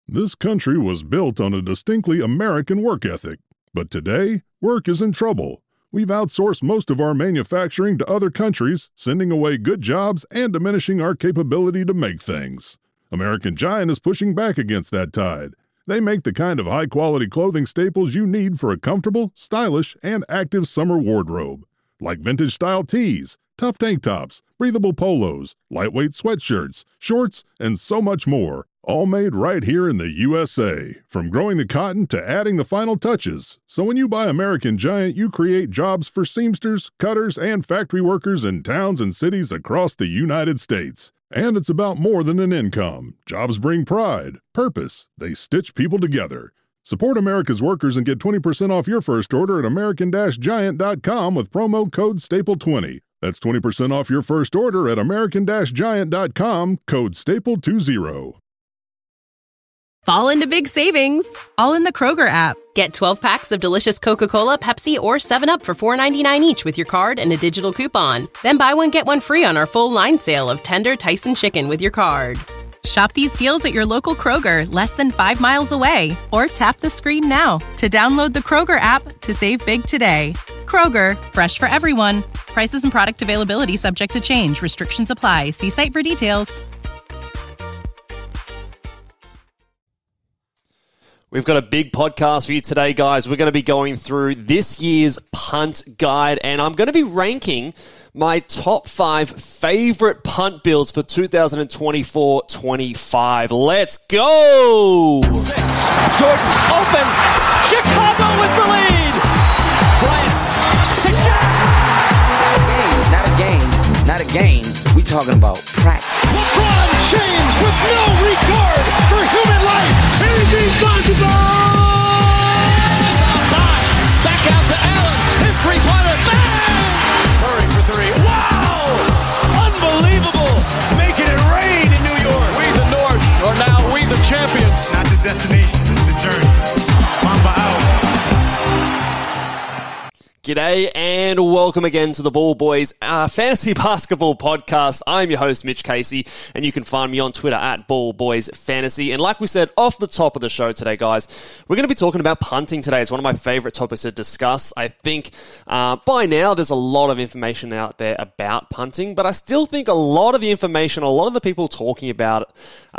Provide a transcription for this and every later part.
This country was built on a distinctly American work ethic. But today, work is in trouble. We've outsourced most of our manufacturing to other countries, sending away good jobs and diminishing our capability to make things. American Giant is pushing back against that tide. They make the kind of high-quality clothing staples you need for a comfortable, stylish, and active summer wardrobe. Like vintage-style tees, tough tank tops, breathable polos, lightweight sweatshirts, shorts, and so much more. All made right here in the USA, from growing the cotton to adding the final touches. So when you buy American Giant, you create jobs for seamsters, cutters, and factory workers in towns and cities across the United States. And it's about more than an income. Jobs bring pride, purpose. They stitch people together. Support America's workers and get 20% off your first order at American-Giant.com with promo code STAPLE20. That's 20% off your first order at American-Giant.com, code STAPLE20. Fall into big savings, all in the Kroger app. Get 12 packs of delicious Coca-Cola, Pepsi, or 7-Up for $4.99 each with your card and a digital coupon. Then buy one, get one free on our full line sale of tender Tyson chicken with your card. Shop these deals at your local Kroger, less than 5 miles away. Or tap the screen now to download the Kroger app to save big today. Kroger, fresh for everyone. Prices and product availability subject to change. Restrictions apply. See site for details. We've got a big podcast for you today, guys. We're going to be going through this year's punt guide, and I'm going to be ranking my top 5 favorite punt builds for 2024-25. Let's go! Jordan open. Chicago with the lead. Bryant to Not a game. We talking about practice. LeBron James with no regard for human life. Anything's possible. back out to Allen. His three-pointer. Bang! Curry for three. Wow! Unbelievable. Making it rain in New York. We the North are now we the champions. Not the destination, it's the journey. Mamba out. G'day and welcome again to the Ball Boys Fantasy Basketball Podcast. I'm your host, Mitch Casey, and you can find me on Twitter at Ball Boys Fantasy. And like we said off the top of the show today, guys, we're going to be talking about punting today. It's one of my favorite topics to discuss. I think by now there's a lot of information out there about punting, but I still think a lot of the information, a lot of the people talking about it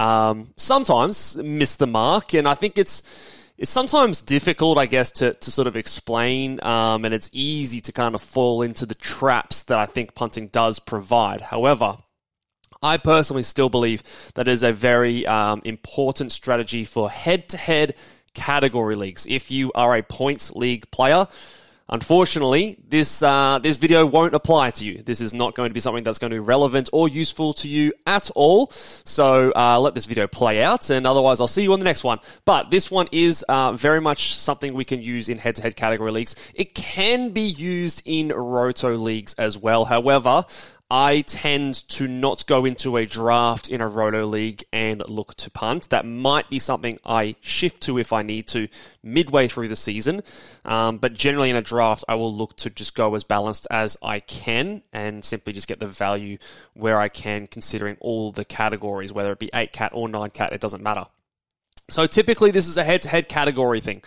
sometimes miss the mark, and I think it's sometimes difficult, I guess, to sort of explain, and it's easy to kind of fall into the traps that I think punting does provide. However, I personally still believe that it is a very important strategy for head-to-head category leagues. If you are a points league player, unfortunately, this video won't apply to you. This is not going to be something that's going to be relevant or useful to you at all. So let this video play out, and otherwise I'll see you on the next one. But this one is very much something we can use in head-to-head category leagues. It can be used in roto leagues as well. However, I tend to not go into a draft in a roto league and look to punt. That might be something I shift to if I need to midway through the season. But generally in a draft, I will look to just go as balanced as I can and simply just get the value where I can, considering all the categories, whether it be 8-cat or 9-cat, it doesn't matter. So typically this is a head-to-head category thing.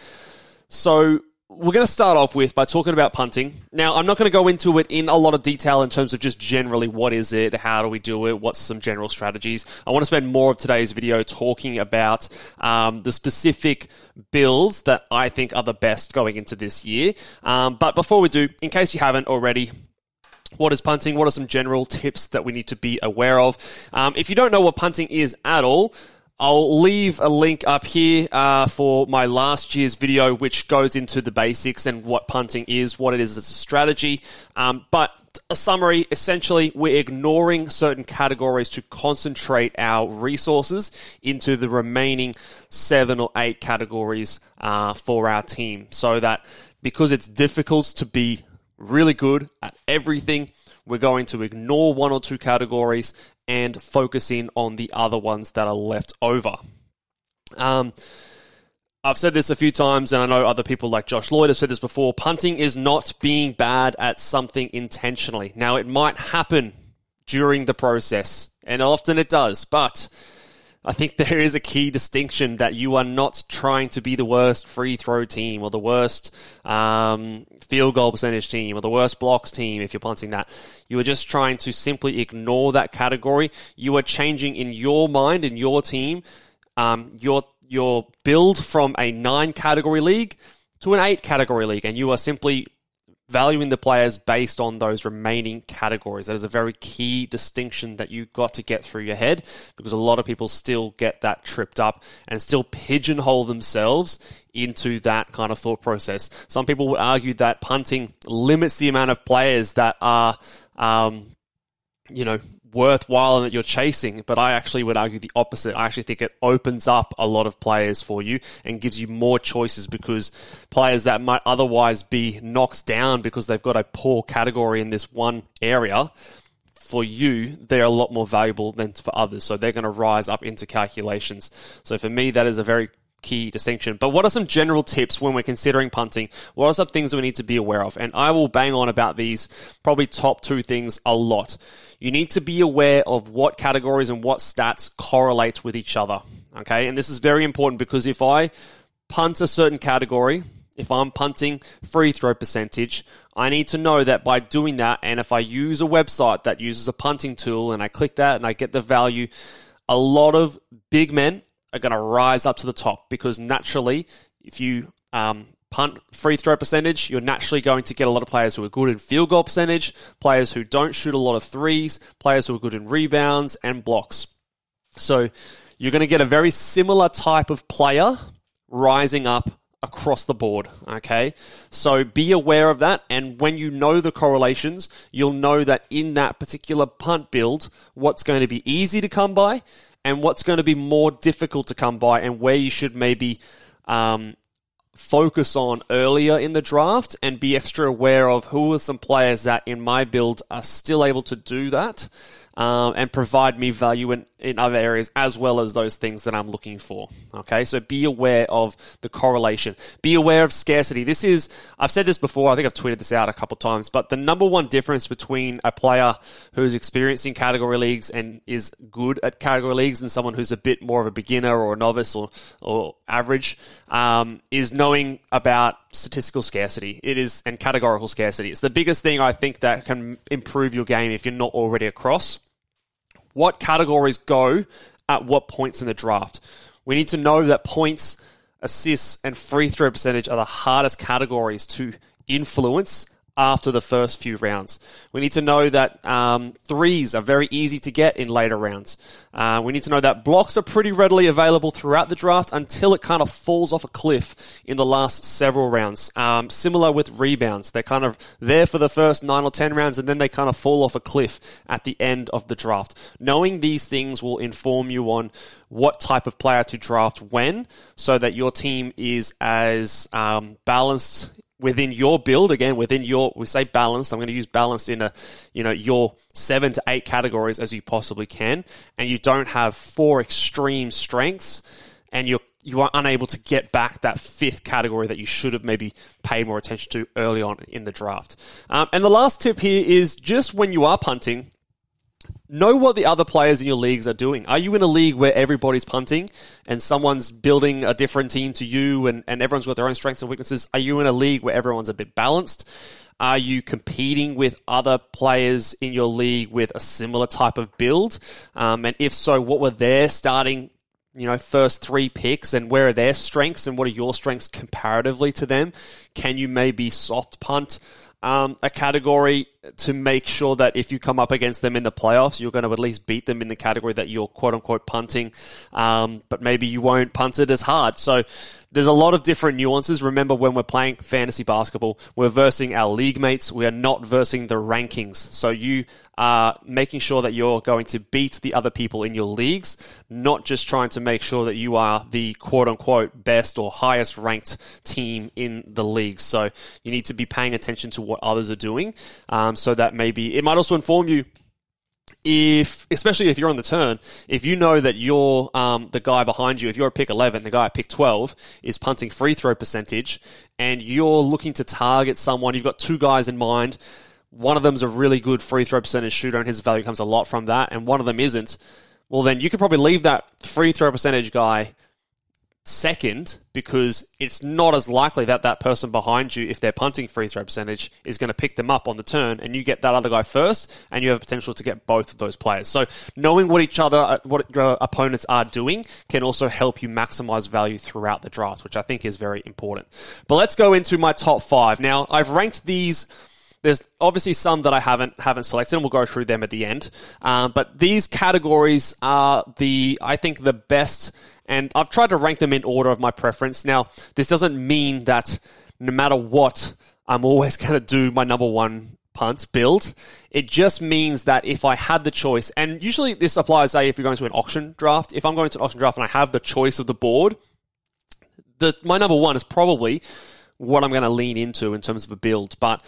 So we're going to start off with by talking about punting. Now, I'm not going to go into it in a lot of detail in terms of just generally what is it, how do we do it, what's some general strategies. I want to spend more of today's video talking about the specific builds that I think are the best going into this year. But before we do, in case you haven't already, what is punting? What are some general tips that we need to be aware of? If you don't know what punting is at all, I'll leave a link up here for my last year's video, which goes into the basics and what punting is, what it is as a strategy. But a summary, essentially, we're ignoring certain categories to concentrate our resources into the remaining 7 or 8 categories for our team. So that because it's difficult to be really good at everything, we're going to ignore 1 or 2 categories and focus in on the other ones that are left over. I've said this a few times, and I know other people like Josh Lloyd have said this before. Punting is not being bad at something intentionally. Now, it might happen during the process, and often it does, but I think there is a key distinction that you are not trying to be the worst free throw team or the worst field goal percentage team or the worst blocks team if you're punting that. You are just trying to simply ignore that category. You are changing in your mind, in your team, your build from a 9-category league to an 8-category league, and you are simply valuing the players based on those remaining categories. That is a very key distinction that you've got to get through your head, because a lot of people still get that tripped up and still pigeonhole themselves into that kind of thought process. Some people would argue that punting limits the amount of players that are, worthwhile and that you're chasing, but I actually would argue the opposite. I actually think it opens up a lot of players for you and gives you more choices, because players that might otherwise be knocked down because they've got a poor category in this one area, for you, they're a lot more valuable than for others. So they're going to rise up into calculations. So for me, that is a very key distinction. But what are some general tips when we're considering punting? What are some things that we need to be aware of? And I will bang on about these, probably top 2 things a lot. You need to be aware of what categories and what stats correlate with each other. Okay, and this is very important, because if I punt a certain category, if I'm punting free throw percentage, I need to know that by doing that, and if I use a website that uses a punting tool and I click that and I get the value, a lot of big men are going to rise up to the top, because naturally, if you punt free throw percentage, you're naturally going to get a lot of players who are good in field goal percentage, players who don't shoot a lot of threes, players who are good in rebounds and blocks. So you're going to get a very similar type of player rising up across the board, okay? So be aware of that, and when you know the correlations, you'll know that in that particular punt build, what's going to be easy to come by and what's going to be more difficult to come by, and where you should maybe focus on earlier in the draft, and be extra aware of who are some players that in my build are still able to do that and provide me value in other areas, as well as those things that I'm looking for. Okay, so be aware of the correlation. Be aware of scarcity. This is, I've said this before, I think I've tweeted this out a couple of times, but the number one difference between a player who's experienced in category leagues and is good at category leagues and someone who's a bit more of a beginner or a novice or average is knowing about statistical scarcity. It is, and categorical scarcity. It's the biggest thing I think that can improve your game if you're not already across. What categories go at what points in the draft? We need to know that points, assists, and free throw percentage are the hardest categories to influence after the first few rounds. We need to know that threes are very easy to get in later rounds. We need to know that blocks are pretty readily available throughout the draft until it kind of falls off a cliff in the last several rounds. Similar with rebounds. They're kind of there for the first 9 or 10 rounds, and then they kind of fall off a cliff at the end of the draft. Knowing these things will inform you on what type of player to draft when, so that your team is as balanced within your build, again, within your, we say balanced, I'm going to use balanced in your 7 to 8 categories as you possibly can, and you don't have 4 extreme strengths, and you are unable to get back that 5th category that you should have maybe paid more attention to early on in the draft. And the last tip here is, just when you are punting, know what the other players in your leagues are doing. Are you in a league where everybody's punting and someone's building a different team to you and everyone's got their own strengths and weaknesses? Are you in a league where everyone's a bit balanced? Are you competing with other players in your league with a similar type of build? And if so, what were their starting first 3 picks, and where are their strengths and what are your strengths comparatively to them? Can you maybe soft punt a category to make sure that if you come up against them in the playoffs, you're going to at least beat them in the category that you're quote-unquote punting, but maybe you won't punt it as hard. So there's a lot of different nuances. Remember, when we're playing fantasy basketball, we're versing our league mates. We are not versing the rankings. So you are making sure that you're going to beat the other people in your leagues, not just trying to make sure that you are the quote-unquote best or highest ranked team in the league. So you need to be paying attention to what others are doing, so that maybe it might also inform you, especially if you're on the turn, if you know that you're the guy behind you, if you're at pick 11, the guy at pick 12 is punting free throw percentage, and you're looking to target someone, you've got 2 guys in mind, one of them's a really good free throw percentage shooter and his value comes a lot from that, and one of them isn't. well, then you could probably leave that free throw percentage guy second, because it's not as likely that that person behind you, if they're punting free throw percentage, is going to pick them up on the turn, and you get that other guy first, and you have potential to get both of those players. So knowing what your opponents are doing can also help you maximize value throughout the draft, which I think is very important. But let's go into my top 5. Now, I've ranked these. There's obviously some that I haven't selected, and we'll go through them at the end. But these categories are I think the best, and I've tried to rank them in order of my preference. Now, this doesn't mean that no matter what, I'm always going to do my number one punt build. It just means that if I had the choice, and usually this applies, say, if you're going to an auction draft. If I'm going to an auction draft and I have the choice of the board, my number one is probably what I'm going to lean into in terms of a build. But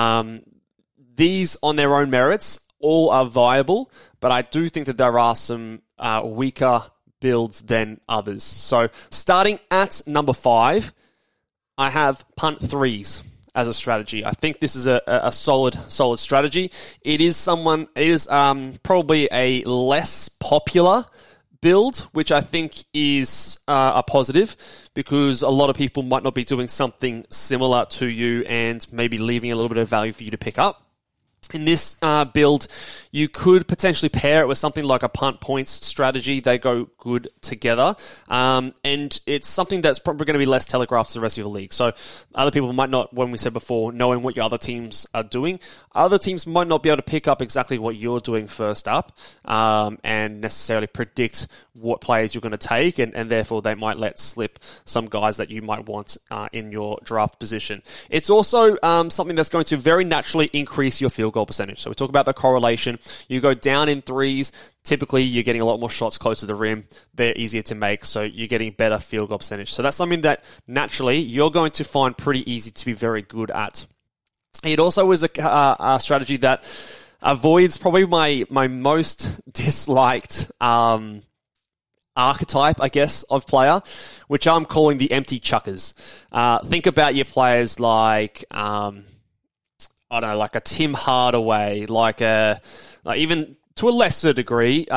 these, on their own merits, all are viable, but I do think that there are some weaker builds than others. So starting at number 5, I have punt threes as a strategy. I think this is a solid strategy. It is probably a less popular build, which I think is a positive, because a lot of people might not be doing something similar to you and maybe leaving a little bit of value for you to pick up. In this build, you could potentially pair it with something like a punt points strategy. They go good together. And it's something that's probably going to be less telegraphed to the rest of your league. So other people might not, when we said before, knowing what your other teams are doing, other teams might not be able to pick up exactly what you're doing first up and necessarily predict what players you're going to take, and therefore they might let slip some guys that you might want in your draft position. It's also something that's going to very naturally increase your field goal percentage. So we talk about the correlation. You go down in threes, typically you're getting a lot more shots close to the rim. They're easier to make, so you're getting better field goal percentage. So that's something that naturally you're going to find pretty easy to be very good at. It also is a strategy that avoids probably my most disliked archetype, I guess, of player, which I'm calling the empty chuckers. Think about your players like, I don't know, like a Tim Hardaway, like even to a lesser degree,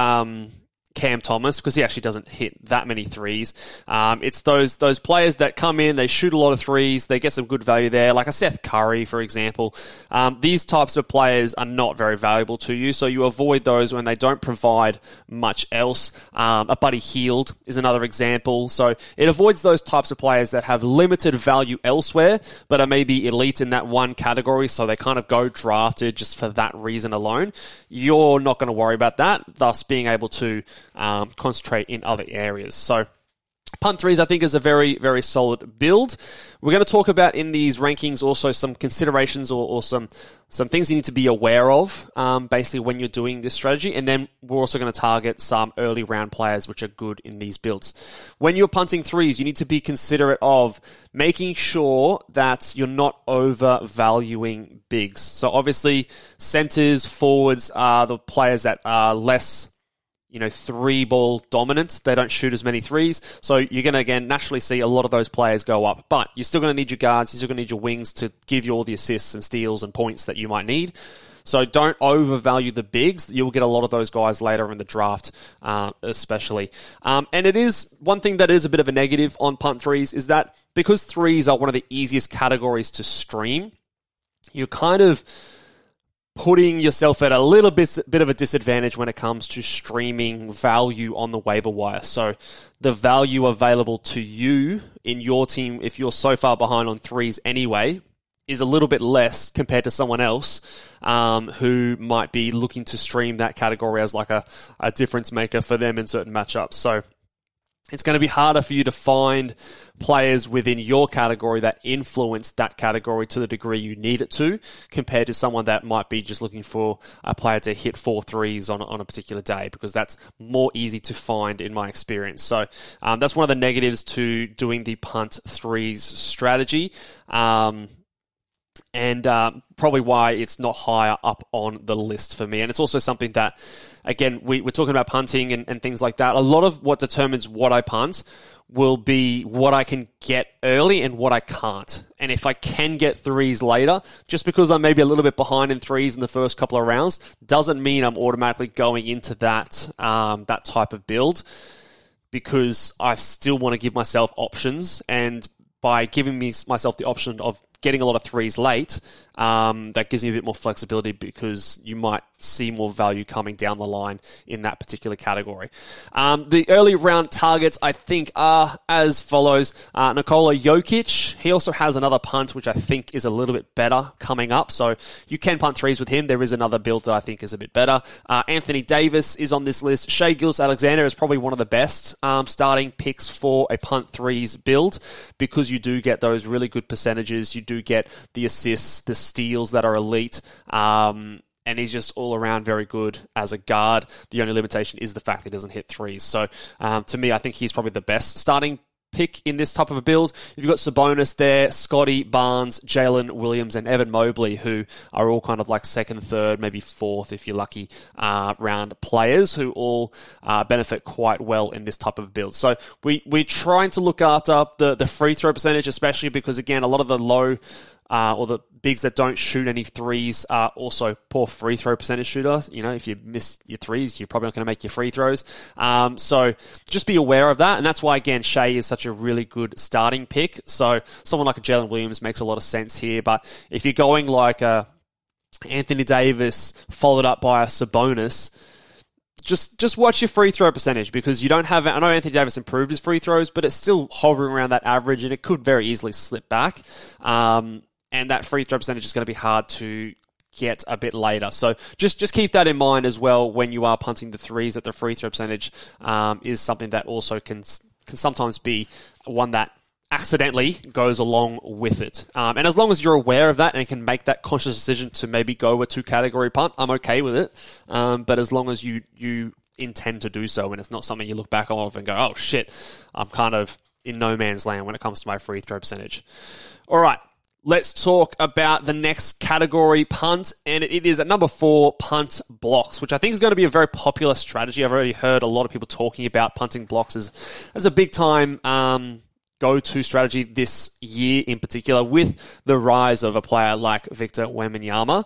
Cam Thomas, because he actually doesn't hit that many threes. It's those players that come in, they shoot a lot of threes, they get some good value there, like a Seth Curry, for example. These types of players are not very valuable to you, so you avoid those when they don't provide much else. A Buddy Hield is another example. So it avoids those types of players that have limited value elsewhere, but are maybe elite in that one category, so they kind of go drafted just for that reason alone. You're not going to worry about that, thus being able to concentrate in other areas. So punt threes, I think, is a very, very solid build. We're going to talk about in these rankings also some considerations or some things you need to be aware of, basically when you're doing this strategy. And then we're also going to target some early round players which are good in these builds. When you're punting threes, you need to be considerate of making sure that you're not overvaluing bigs. So obviously, centers, forwards are the players that are less, three ball dominant. They don't shoot as many threes. So you're going to, again, naturally see a lot of those players go up. But you're still going to need your guards. You're still going to need your wings to give you all the assists and steals and points that you might need. So don't overvalue the bigs. You'll get a lot of those guys later in the draft, especially. And it is one thing that is a bit of a negative on punt threes is that because threes are one of the easiest categories to stream, you're kind of putting yourself at a little bit of a disadvantage when it comes to streaming value on the waiver wire. So the value available to you in your team, if you're so far behind on threes anyway, is a little bit less compared to someone else who might be looking to stream that category as like a difference maker for them in certain matchups. So it's going to be harder for you to find players within your category that influence that category to the degree you need it to, compared to someone that might be just looking for a player to hit 4 threes on a particular day, because that's more easy to find in my experience. So that's one of the negatives to doing the punt threes strategy. And probably why it's not higher up on the list for me. And it's also something that, again, we're talking about punting and things like that. A lot of what determines what I punt will be what I can get early and what I can't. And if I can get threes later, just because I'm maybe a little bit behind in threes in the first couple of rounds, doesn't mean I'm automatically going into that that type of build, because I still want to give myself options. And by giving myself the option of getting a lot of threes late, that gives me a bit more flexibility, because you might see more value coming down the line in that particular category. The early round targets, I think, are as follows. Nikola Jokic, he also has another punt, which I think is a little bit better coming up. So you can punt threes with him. There is another build that I think is a bit better. Anthony Davis is on this list. Shai Gilgeous-Alexander is probably one of the best starting picks for a punt threes build, because you do get those really good percentages. You do get the assists, the steals that are elite, and he's just all around very good as a guard. The only limitation is the fact that he doesn't hit threes. So to me, I think he's probably the best starting pick in this type of a build. You've got Sabonis there, Scotty Barnes, Jalen Williams, and Evan Mobley, who are all kind of like second, third, maybe fourth, if you're lucky, round players who all benefit quite well in this type of build. So we're trying to look after the free throw percentage, especially because, again, a lot of the low or the bigs that don't shoot any threes are also poor free throw percentage shooters. You know, if you miss your threes, you're probably not going to make your free throws. So just be aware of that. And that's why, again, Shai is such a really good starting pick. So someone like a Jalen Williams makes a lot of sense here. But if you're going like a Anthony Davis followed up by a Sabonis, just watch your free throw percentage, because you don't have... I know Anthony Davis improved his free throws, but it's still hovering around that average, and it could very easily slip back. And that free throw percentage is going to be hard to get a bit later. So just keep that in mind as well when you are punting the threes, that the free throw percentage is something that also can sometimes be one that accidentally goes along with it. And as long as you're aware of that and can make that conscious decision to maybe go a 2-category punt, I'm okay with it. But as long as you intend to do so, and it's not something you look back on and go, oh shit, I'm kind of in no man's land when it comes to my free throw percentage. All right. Let's talk about the next category, punt, and it is at number 4, punt blocks, which I think is going to be a very popular strategy. I've already heard a lot of people talking about punting blocks as a big-time go-to strategy this year in particular, with the rise of a player like Victor Wembanyama.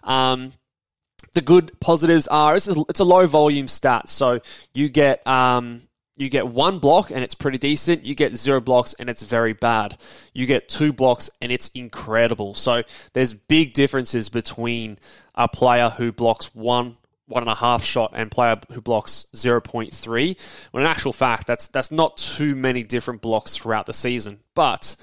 The good positives are it's a low-volume stat, so you get 1 block and it's pretty decent. You get 0 blocks and it's very bad. You get 2 blocks and it's incredible. So there's big differences between a player who blocks 1.5 shot and player who blocks 0.3. When in actual fact, that's not too many different blocks throughout the season. But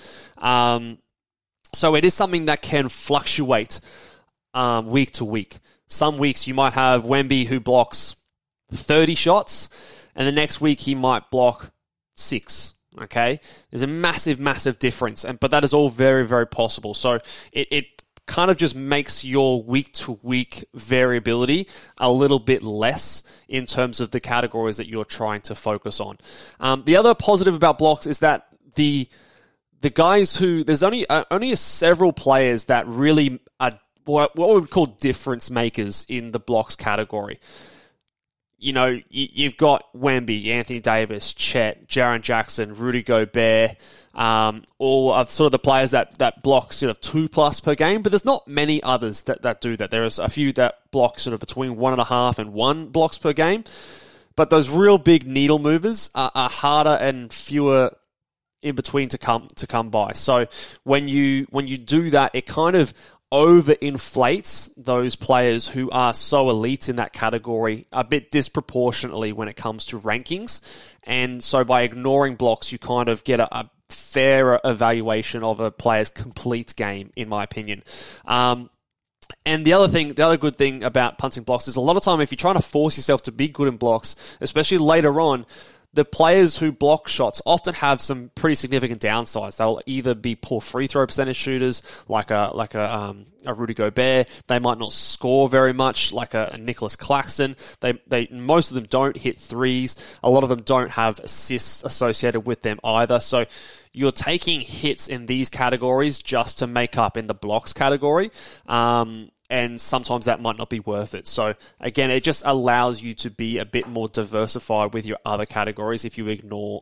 so it is something that can fluctuate week to week. Some weeks you might have Wemby who blocks 30 shots, and the next week he might block 6, okay? There's a massive, massive difference, but that is all very, very possible. So it kind of just makes your week-to-week variability a little bit less in terms of the categories that you're trying to focus on. The other positive about blocks is that the guys who... There's only several players that really are what we would call difference makers in the blocks category. You know, you've got Wemby, Anthony Davis, Chet, Jaren Jackson, Rudy Gobert, all are sort of the players that block sort of 2+ per game, but there's not many others that do that. There's a few that block sort of between 1.5 and 1 blocks per game, but those real big needle movers are harder and fewer in between to come by. So when you do that, it kind of overinflates those players who are so elite in that category a bit disproportionately when it comes to rankings. And so by ignoring blocks, you kind of get a fairer evaluation of a player's complete game, in my opinion. And the other good thing about punting blocks is a lot of time if you're trying to force yourself to be good in blocks, especially later on, the players who block shots often have some pretty significant downsides. They'll either be poor free throw percentage shooters, like a Rudy Gobert. They might not score very much, like a Nicholas Claxton. They most of them don't hit threes. A lot of them don't have assists associated with them either. So you're taking hits in these categories just to make up in the blocks category. And sometimes that might not be worth it. So again, it just allows you to be a bit more diversified with your other categories if you ignore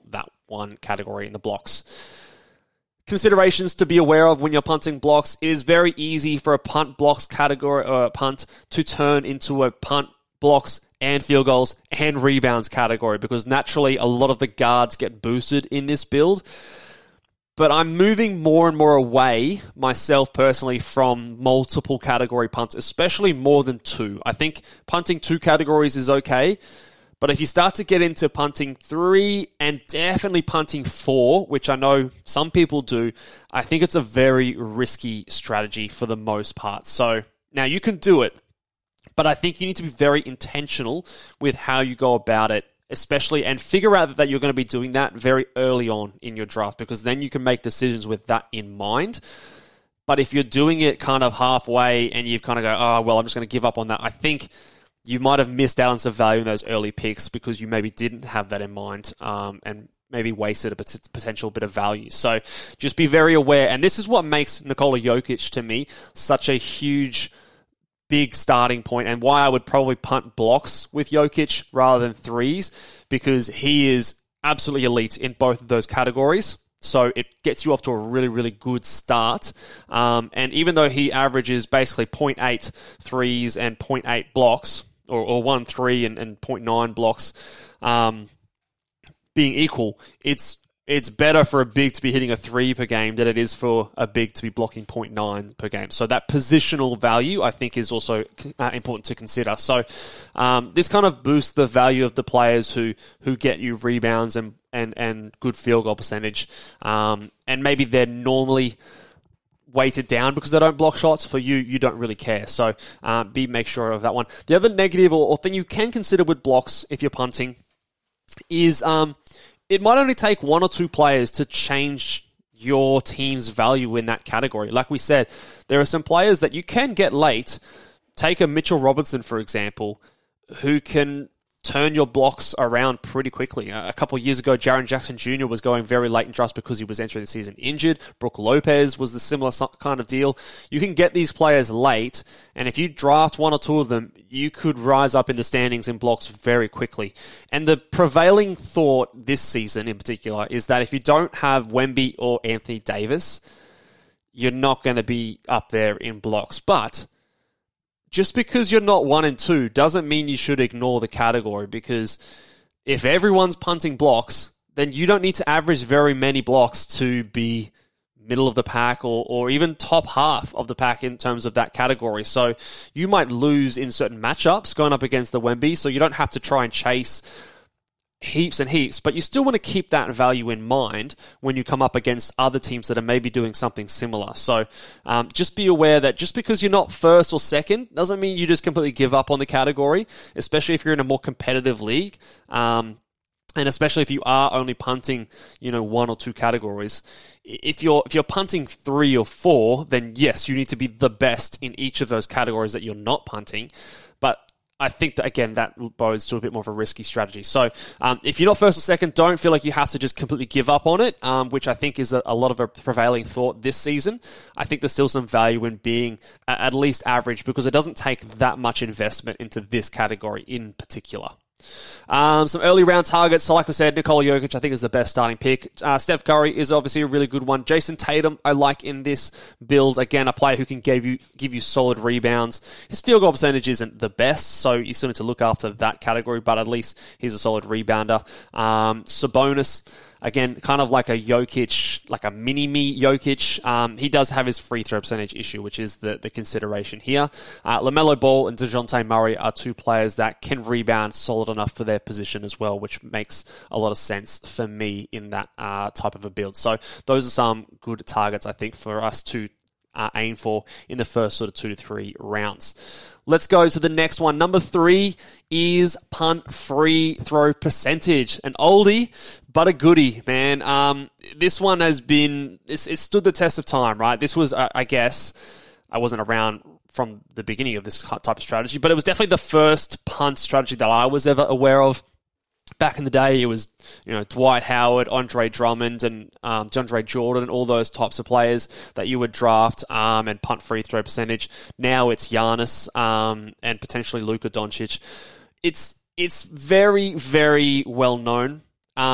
one category in the blocks. Considerations to be aware of when you're punting blocks. It is very easy for a punt blocks category or a punt to turn into a punt blocks and field goals and rebounds category, because naturally a lot of the guards get boosted in this build. But I'm moving more and more away, myself personally, from multiple category punts, especially more than 2. I think punting 2 categories is okay, but if you start to get into punting 3 and definitely punting 4, which I know some people do, I think it's a very risky strategy for the most part. So now you can do it, but I think you need to be very intentional with how you go about it, especially, and figure out that you're going to be doing that very early on in your draft, because then you can make decisions with that in mind. But if you're doing it kind of halfway and you've kind of go, oh, well, I'm just going to give up on that, I think you might have missed out on some value in those early picks because you maybe didn't have that in mind, and maybe wasted a potential bit of value. So just be very aware. And this is what makes Nikola Jokic, to me, such a huge, big starting point, and why I would probably punt blocks with Jokic rather than 3s, because he is absolutely elite in both of those categories. So it gets you off to a really, really good start. And even though he averages basically 0.8 threes and 0.8 blocks, or 1 3 and 0.9 blocks being equal, it's better for a big to be hitting a 3 per game than it is for a big to be blocking 0.9 per game. So that positional value, I think, is also important to consider. So this kind of boosts the value of the players who get you rebounds and good field goal percentage. And maybe they're normally weighted down because they don't block shots. For you don't really care. So make sure of that one. The other negative or thing you can consider with blocks if you're punting is it might only take 1 or 2 players to change your team's value in that category. Like we said, there are some players that you can get late. Take a Mitchell Robinson, for example, who can turn your blocks around pretty quickly. A couple of years ago, Jaren Jackson Jr. was going very late in drafts because he was entering the season injured. Brook Lopez was the similar kind of deal. You can get these players late, and if you draft 1 or 2 of them, you could rise up in the standings in blocks very quickly. And the prevailing thought this season in particular is that if you don't have Wemby or Anthony Davis, you're not going to be up there in blocks. But just because you're not 1 and 2 doesn't mean you should ignore the category, because if everyone's punting blocks, then you don't need to average very many blocks to be middle of the pack or even top half of the pack in terms of that category. So you might lose in certain matchups going up against the Wemby, so you don't have to try and chase heaps and heaps, but you still want to keep that value in mind when you come up against other teams that are maybe doing something similar. So just be aware that just because you're not first or second doesn't mean you just completely give up on the category, especially if you're in a more competitive league. And especially if you are only punting, 1 or 2 categories. If you're punting 3 or 4, then yes, you need to be the best in each of those categories that you're not punting. But I think that, again, that bodes to a bit more of a risky strategy. So if you're not first or second, don't feel like you have to just completely give up on it, which I think is a lot of a prevailing thought this season. I think there's still some value in being at least average, because it doesn't take that much investment into this category in particular. Some early round targets. So like I said, Nikola Jokic I think is the best starting pick. Steph Curry is obviously a really good one. Jason Tatum I like in this build. Again, a player who can give you solid rebounds. His field goal percentage isn't the best, so you still need to look after that category, but at least he's a solid rebounder. Sabonis, again, kind of like a Jokic, like a mini-me Jokic. He does have his free throw percentage issue, which is the consideration here. LaMelo Ball and DeJounte Murray are 2 players that can rebound solid enough for their position as well, which makes a lot of sense for me in that type of a build. So those are some good targets, I think, for us to aim for in the first sort of 2 to 3 rounds. Let's go to the next one. Number 3 is punt free throw percentage. An oldie, but a goodie, man. This one has been, it stood the test of time, right? This was, I guess, I wasn't around from the beginning of this type of strategy, but it was definitely the first punt strategy that I was ever aware of. Back in the day, it was Dwight Howard, Andre Drummond, and DeAndre Jordan, and all those types of players that you would draft and punt free throw percentage. Now it's Giannis and potentially Luka Doncic. It's very, very well known.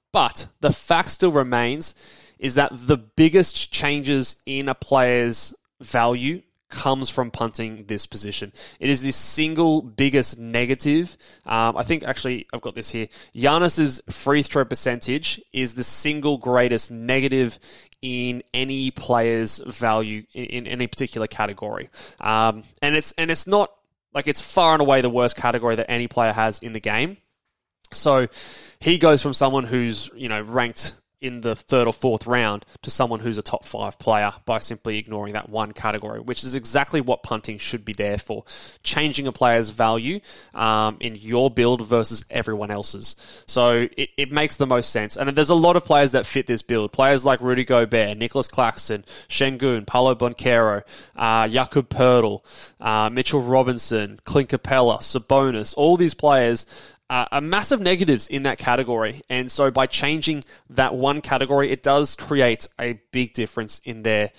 But the fact still remains is that the biggest changes in a player's value comes from punting this position. It is the single biggest negative. I think actually I've got this here. Giannis's free throw percentage is the single greatest negative in any player's value in any particular category. And it's not like it's far and away the worst category that any player has in the game. So he goes from someone who's, ranked in the third or fourth round to someone who's a top 5 player by simply ignoring that one category, which is exactly what punting should be there for. Changing a player's value in your build versus everyone else's. So it makes the most sense. And there's a lot of players that fit this build. Players like Rudy Gobert, Nicholas Claxton, Şengün, Paolo Banchero, Jakob Poeltl, Mitchell Robinson, Clint Capella, Sabonis, all these players are massive negatives in that category. And so by changing that one category, it does create a big difference in their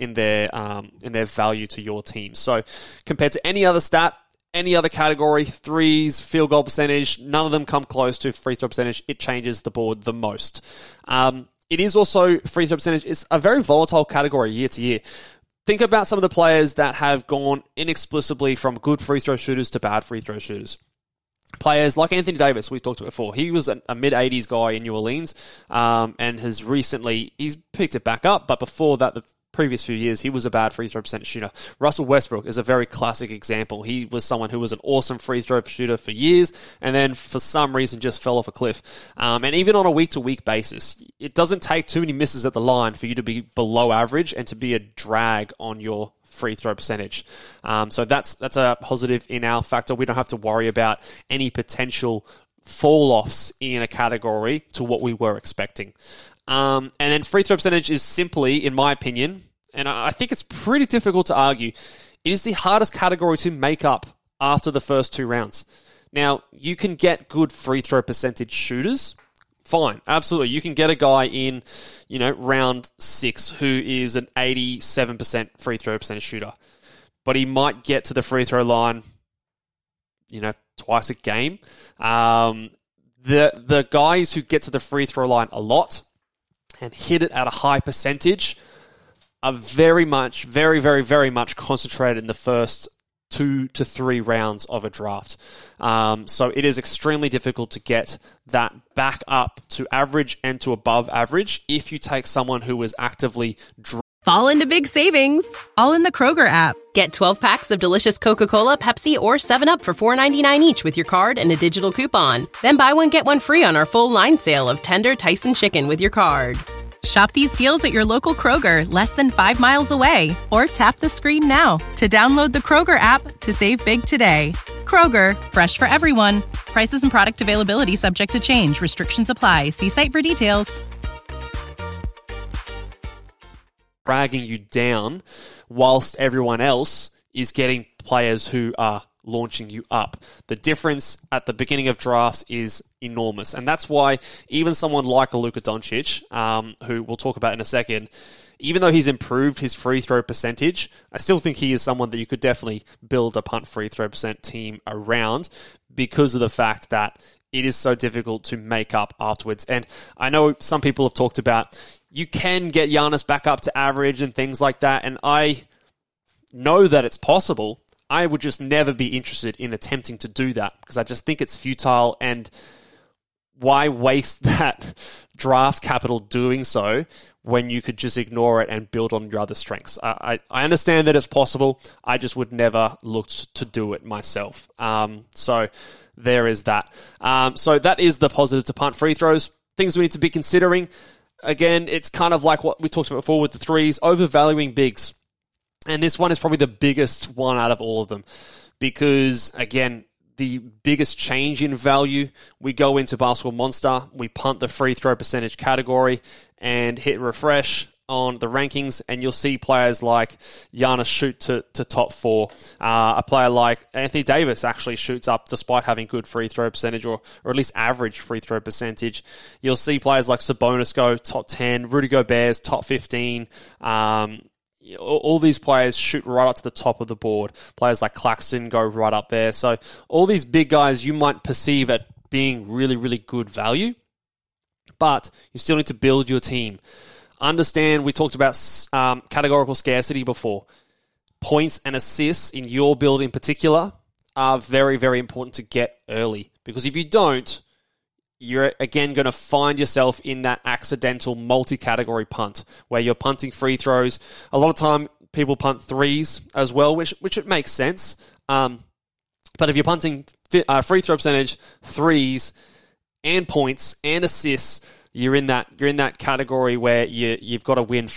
value to your team. So compared to any other stat, any other category, threes, field goal percentage, none of them come close to free throw percentage. It changes the board the most. It is also free throw percentage. It's a very volatile category year to year. Think about some of the players that have gone inexplicably from good free throw shooters to bad free throw shooters. Players like Anthony Davis, we've talked about before. He was a mid-80s guy in New Orleans and has recently, he's picked it back up, but before that, the previous few years, he was a bad free throw percentage shooter. Russell Westbrook is a very classic example. He was someone who was an awesome free throw shooter for years and then for some reason just fell off a cliff. And even on a week-to-week basis, it doesn't take too many misses at the line for you to be below average and to be a drag on your free throw percentage. So that's a positive in our factor. We don't have to worry about any potential fall-offs in a category to what we were expecting. And then free throw percentage is simply, in my opinion, and I think it's pretty difficult to argue, it is the hardest category to make up after the first 2 rounds. Now, you can get good free throw percentage shooters. Fine, absolutely. You can get a guy in, round 6 who is an 87% free throw percentage shooter. But he might get to the free throw line, twice a game. The guys who get to the free throw line a lot and hit it at a high percentage are very, very, very much concentrated in the first 2 to 3 rounds of a draft. So it is extremely difficult to get that back up to average and to above average if you take someone who is actively Fall into big savings, all in the Kroger app. Get 12 packs of delicious Coca-Cola, Pepsi, or 7-Up for $4.99 each with your card and a digital coupon. Then buy one, get one free on our full line sale of tender Tyson chicken with your card. Shop these deals at your local Kroger, less than 5 miles away. Or tap the screen now to download the Kroger app to save big today. Kroger, fresh for everyone. Prices and product availability subject to change. Restrictions apply. See site for details. Dragging you down whilst everyone else is getting players who are launching you up. The difference at the beginning of drafts is enormous. And that's why even someone like a Luka Doncic, who we'll talk about in a second, even though he's improved his free throw percentage, I still think he is someone that you could definitely build a punt free throw percent team around because of the fact that it is so difficult to make up afterwards. And I know some people have talked about you can get Giannis back up to average and things like that. And I know that it's possible. I would just never be interested in attempting to do that because I just think it's futile. And why waste that draft capital doing so when you could just ignore it and build on your other strengths? I understand that it's possible. I just would never look to do it myself. So there is that. So that is the positive to punt free throws. Things we need to be considering. Again, it's kind of like what we talked about before with the threes, overvaluing bigs. And this one is probably the biggest one out of all of them because, again, the biggest change in value, we go into Basketball Monster, we punt the free throw percentage category and hit refresh on the rankings, and you'll see players like Giannis shoot to top 4. A player like Anthony Davis actually shoots up despite having good free throw percentage or at least average free throw percentage. You'll see players like Sabonis go top 10, Rudy Gobert's top 15. All these players shoot right up to the top of the board. Players like Claxton go right up there. So all these big guys you might perceive at being really, really good value, But you still need to build your team. Understand, we talked about categorical scarcity before. Points and assists in your build in particular are very, very important to get early. Because if you don't, you're again going to find yourself in that accidental multi-category punt where you're punting free throws. A lot of time people punt threes as well, which it makes sense. But if you're punting free throw percentage, threes, and points and assists, you're in that category where you've got to win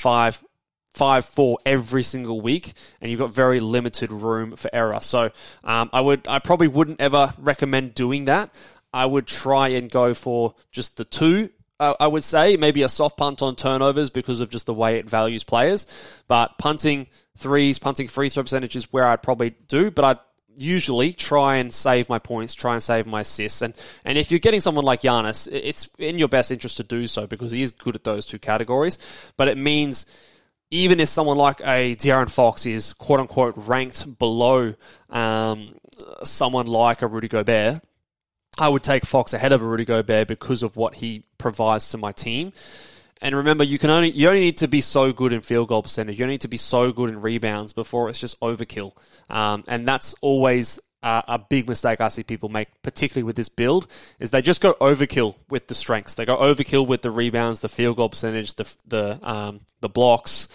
5-4 every single week, and you've got very limited room for error. So I probably wouldn't ever recommend doing that. I would try and go for just the 2, I would say. Maybe a soft punt on turnovers because of just the way it values players. But punting threes, punting free throw percentage is where I'd probably do, but I'd usually try and save my points, try and save my assists. And if you're getting someone like Giannis, it's in your best interest to do so because he is good at those 2 categories. But it means even if someone like a De'Aaron Fox is quote-unquote ranked below someone like a Rudy Gobert, I would take Fox ahead of a Rudy Gobert because of what he provides to my team. And remember, you only need to be so good in field goal percentage. You only need to be so good in rebounds before it's just overkill. And that's always a big mistake I see people make, particularly with this build, is they just go overkill with the strengths. They go overkill with the rebounds, the field goal percentage, the blocks,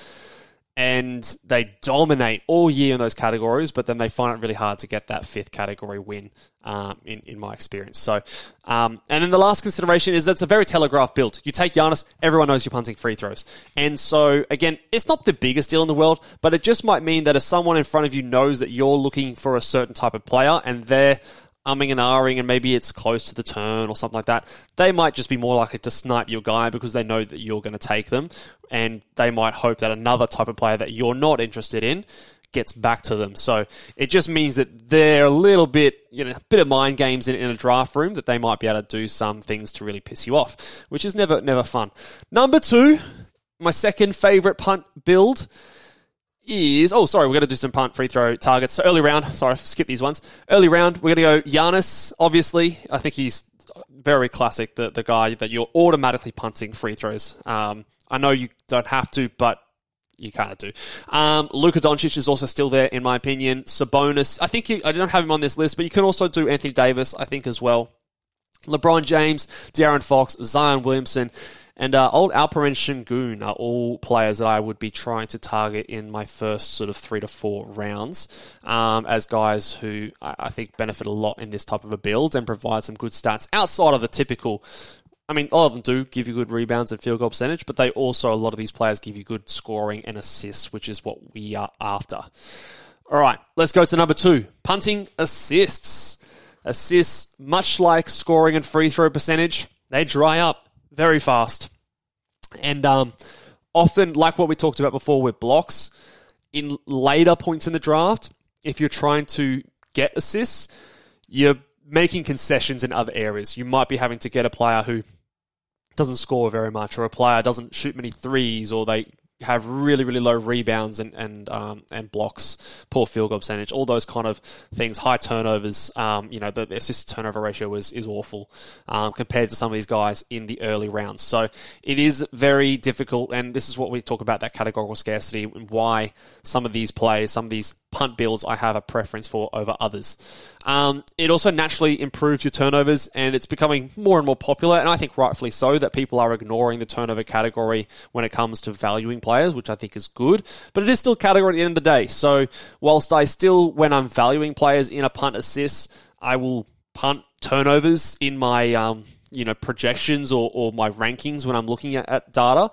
and they dominate all year in those categories, but then they find it really hard to get that 5th category win, in my experience. So, and then the last consideration is that's a very telegraphed build. You take Giannis, everyone knows you're punting free throws. And so, again, it's not the biggest deal in the world, but it just might mean that if someone in front of you knows that you're looking for a certain type of player and they're umming and ahhing and maybe it's close to the turn or something like that, they might just be more likely to snipe your guy because they know that you're going to take them, and they might hope that another type of player that you're not interested in gets back to them. So it just means that they're a little bit, a bit of mind games in a draft room, that they might be able to do some things to really piss you off, which is never fun. Number 2, my second favorite punt build is... we're going to do some punt free throw targets. So early round, sorry, skip these ones. Early round, we're going to go Giannis, obviously. I think he's very classic, the guy that you're automatically punting free throws. I know you don't have to, but you kind of do. Luka Doncic is also still there, in my opinion. Sabonis, I don't have him on this list, but you can also do Anthony Davis, I think, as well. LeBron James, De'Aaron Fox, Zion Williamson, and old Alperen Sengun are all players that I would be trying to target in my first sort of 3 to 4 rounds as guys who I think benefit a lot in this type of a build and provide some good stats outside of the typical... I mean, all of them do give you good rebounds and field goal percentage, but a lot of these players give you good scoring and assists, which is what we are after. All right, let's go to number 2, punting assists. Assists, much like scoring and free throw percentage, they dry up very fast. And often, like what we talked about before with blocks, in later points in the draft, if you're trying to get assists, you're making concessions in other areas. You might be having to get a player who doesn't score very much, or a player doesn't shoot many threes, or they have really, really low rebounds and blocks, poor field goal percentage, all those kind of things, high turnovers. The assist turnover ratio is awful compared to some of these guys in the early rounds. So it is very difficult, and this is what we talk about, that categorical scarcity, and why some of these players, some of these punt builds I have a preference for over others. It also naturally improves your turnovers, and it's becoming more and more popular, and I think rightfully so, that people are ignoring the turnover category when it comes to valuing players, which I think is good, but it is still a category at the end of the day. So whilst I still, when I'm valuing players in a punt assist, I will punt turnovers in my projections or my rankings when I'm looking at data,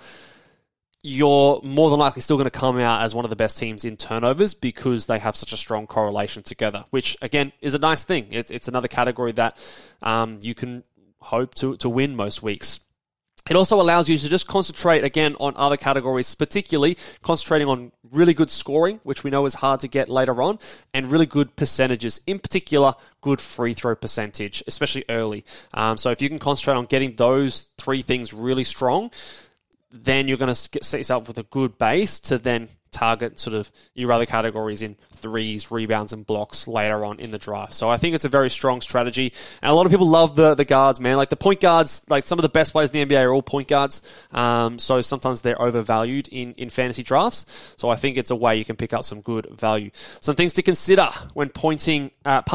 you're more than likely still going to come out as one of the best teams in turnovers because they have such a strong correlation together, which, again, is a nice thing. It's another category that you can hope to win most weeks. It also allows you to just concentrate, again, on other categories, particularly concentrating on really good scoring, which we know is hard to get later on, and really good percentages, in particular, good free throw percentage, especially early. So if you can concentrate on getting those 3 things really strong, then you're going to set yourself with a good base to then target sort of your other categories in threes, rebounds, and blocks later on in the draft. So I think it's a very strong strategy. And a lot of people love the guards, man. Like the point guards, like some of the best players in the NBA are all point guards. So sometimes they're overvalued in fantasy drafts. So I think it's a way you can pick up some good value. Some things to consider when punting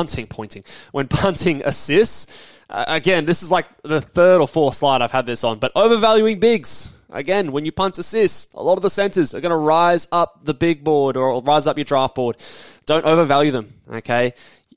assists. Again, this is like the third or fourth slide I've had this on, but overvaluing bigs. Again, when you punt assists, a lot of the centers are going to rise up the big board or rise up your draft board. Don't overvalue them, okay?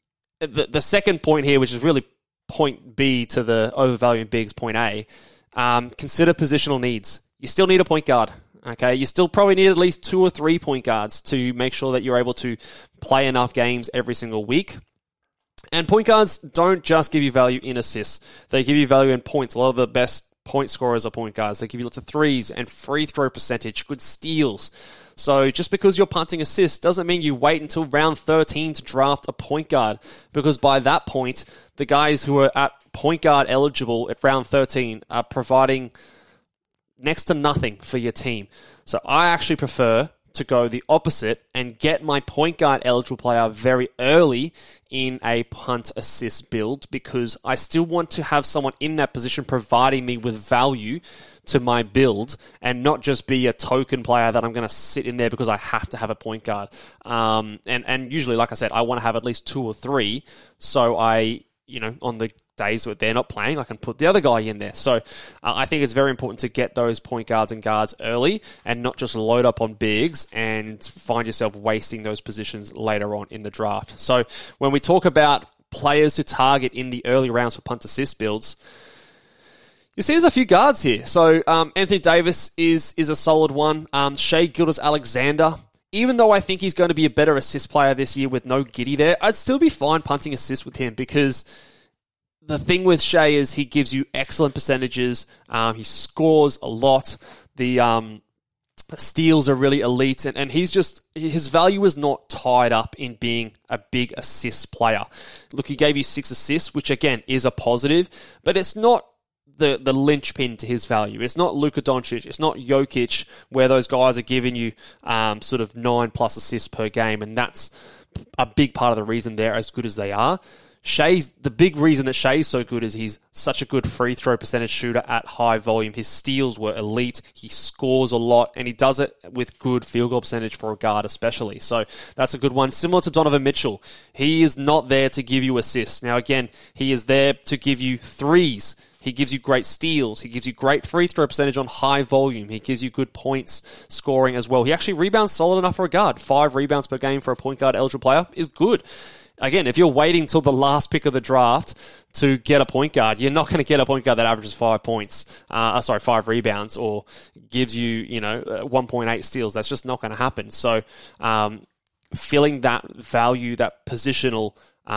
The second point here, which is really point B to the overvaluing bigs, point A, consider positional needs. You still need a point guard, okay? You still probably need at least 2 or 3 point guards to make sure that you're able to play enough games every single week. And point guards don't just give you value in assists. They give you value in points. A lot of the best point scorers are point guards. They give you lots of threes and free throw percentage, good steals. So just because you're punting assists doesn't mean you wait until round 13 to draft a point guard, because by that point, the guys who are at point guard eligible at round 13 are providing next to nothing for your team. So I actually prefer to go the opposite and get my point guard eligible player very early in a punt assist build, because I still want to have someone in that position providing me with value to my build and not just be a token player that I'm going to sit in there because I have to have a point guard. And usually, like I said, I want to have at least 2 or 3. So I, on the days that they're not playing, I can put the other guy in there. So I think it's very important to get those point guards and guards early and not just load up on bigs and find yourself wasting those positions later on in the draft. So when we talk about players to target in the early rounds for punt assist builds, you see there's a few guards here. So Anthony Davis is a solid one. Shai Gilgeous-Alexander, even though I think he's going to be a better assist player this year with no Giddey there, I'd still be fine punting assists with him, because the thing with Shai is he gives you excellent percentages. He scores a lot. The steals are really elite, and he's just, his value is not tied up in being a big assist player. Look, he gave you 6 assists, which again is a positive, but it's not the linchpin to his value. It's not Luka Doncic. It's not Jokic, where those guys are giving you sort of 9+ assists per game, and that's a big part of the reason they're as good as they are. The big reason that Shai's so good is he's such a good free throw percentage shooter at high volume. His steals were elite. He scores a lot, and he does it with good field goal percentage for a guard especially. So that's a good one. Similar to Donovan Mitchell, he is not there to give you assists. Now again, he is there to give you threes. He gives you great steals. He gives you great free throw percentage on high volume. He gives you good points scoring as well. He actually rebounds solid enough for a guard. 5 rebounds per game for a point guard eligible player is good. Again, if you're waiting till the last pick of the draft to get a point guard, you're not going to get a point guard that averages 5 rebounds, or gives you, 1.8 steals. That's just not going to happen. So, filling that value, that positional,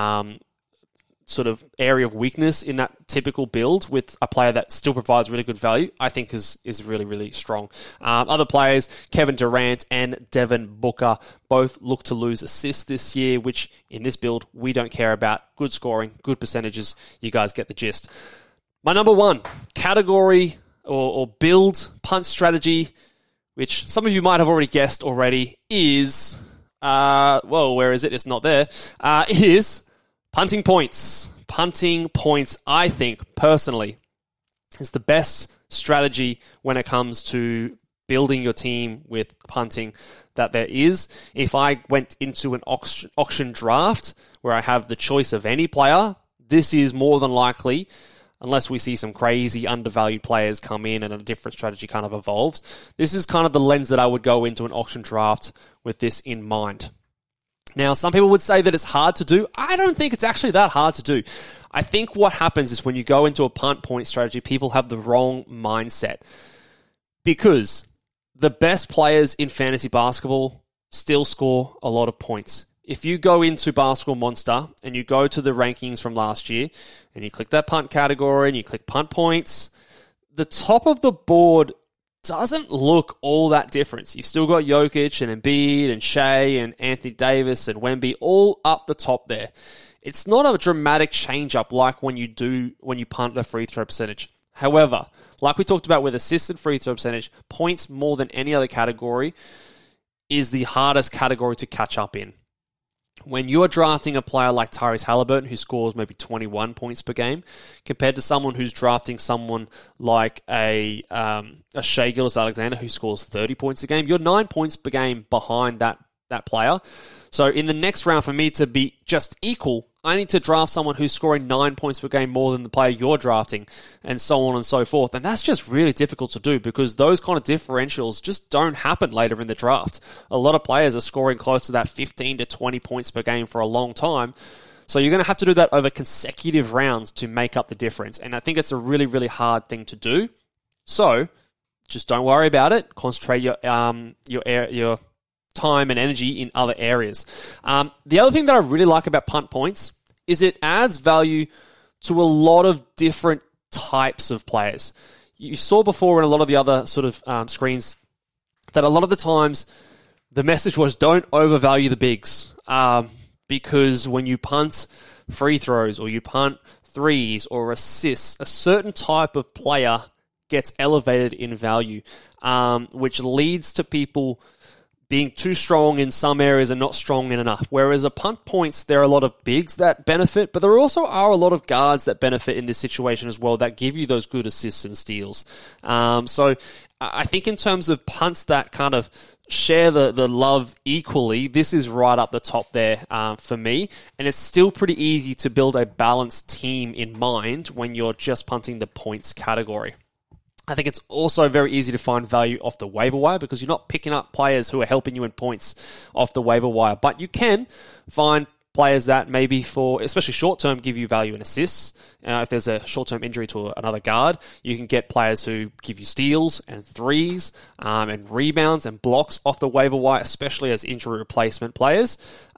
sort of area of weakness in that typical build with a player that still provides really good value, I think is really, really strong. Other players, Kevin Durant and Devin Booker, both look to lose assists this year, which in this build, we don't care about. Good scoring, good percentages. You guys get the gist. My number 1 category or build punt strategy, which some of you might have already guessed already, is, where is it? It's not there. Is punting points. Punting points, I think, personally, is the best strategy when it comes to building your team with punting that there is. If I went into an auction draft where I have the choice of any player, this is more than likely, unless we see some crazy undervalued players come in and a different strategy kind of evolves, this is kind of the lens that I would go into an auction draft with this in mind. Now, some people would say that it's hard to do. I don't think it's actually that hard to do. I think what happens is when you go into a punt point strategy, people have the wrong mindset, because the best players in fantasy basketball still score a lot of points. If you go into Basketball Monster and you go to the rankings from last year and you click that punt category and you click punt points, the top of the board doesn't look all that different. You've still got Jokic and Embiid and Shai and Anthony Davis and Wemby all up the top there. It's not a dramatic change up like when you punt the free throw percentage. However, like we talked about with assisted free throw percentage, points more than any other category, is the hardest category to catch up in. When you're drafting a player like Tyrese Haliburton, who scores maybe 21 points per game, compared to someone who's drafting someone like a Shai Gilgeous-Alexander, who scores 30 points a game, you're 9 points per game behind that player. So in the next round, for me to be just equal, I need to draft someone who's scoring 9 points per game more than the player you're drafting, and so on and so forth. And that's just really difficult to do because those kind of differentials just don't happen later in the draft. A lot of players are scoring close to that 15 to 20 points per game for a long time. So you're going to have to do that over consecutive rounds to make up the difference. And I think it's a really, really hard thing to do. So just don't worry about it. Concentrate your time and energy in other areas. The other thing that I really like about punt points is it adds value to a lot of different types of players. You saw before in a lot of the other sort of screens that a lot of the times the message was don't overvalue the bigs, because when you punt free throws or you punt threes or assists, a certain type of player gets elevated in value, which leads to people being too strong in some areas and not strong in enough. Whereas at punt points, there are a lot of bigs that benefit, but there also are a lot of guards that benefit in this situation as well that give you those good assists and steals. So I think in terms of punts that kind of share the love equally, this is right up the top there for me. And it's still pretty easy to build a balanced team in mind when you're just punting the points category. I think it's also very easy to find value off the waiver wire because you're not picking up players who are helping you in points off the waiver wire. But you can find players that maybe for, especially short-term, give you value in assists. If there's a short-term injury to another guard, you can get players who give you steals and threes and rebounds and blocks off the waiver wire, especially as injury replacement players.